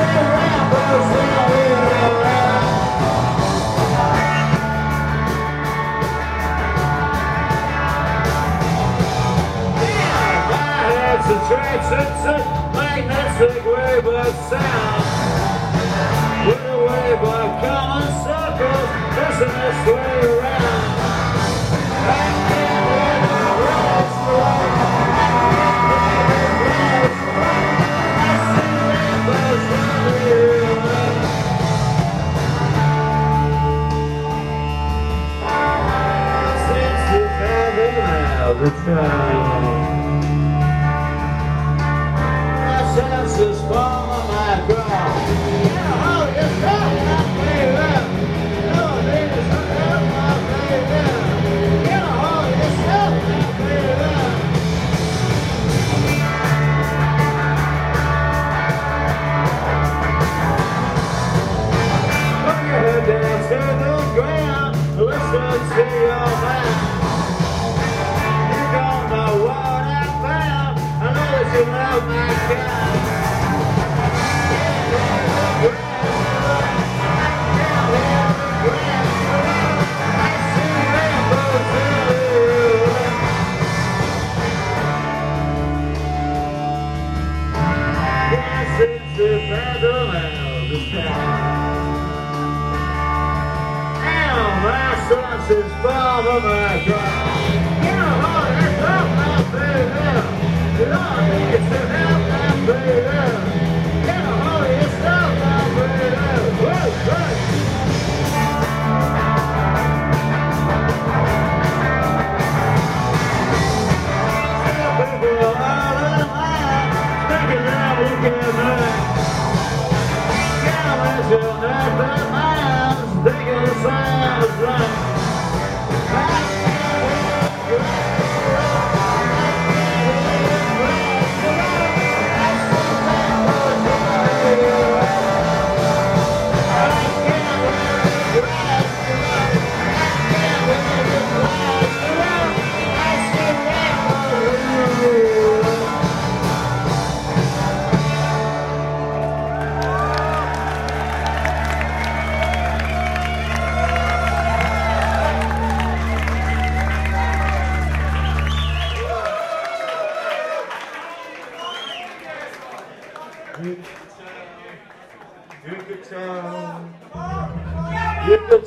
It's a magnetic wave of sound. With a wave of common circles, pressing its way around. Back in where the roads run. I see rainbows running. Since the fathom of the town. Senses follow my ground. Yeah, oh, it's not my baby. No, it's not my baby. Yeah, oh, it's not my baby. Put your head down to the ground. Listen to your mind. You don't know what I found. I know that you love my kind. Since the fathom of the town. Now my senses follow my ground. You know how to help my baby. Lord, it's to help my baby. You know how to help my baby. Whoa, whoa. People all alive, thinking that we can make. Can't let you let their minds thinking the sounds right. Good guitar. Good guitar.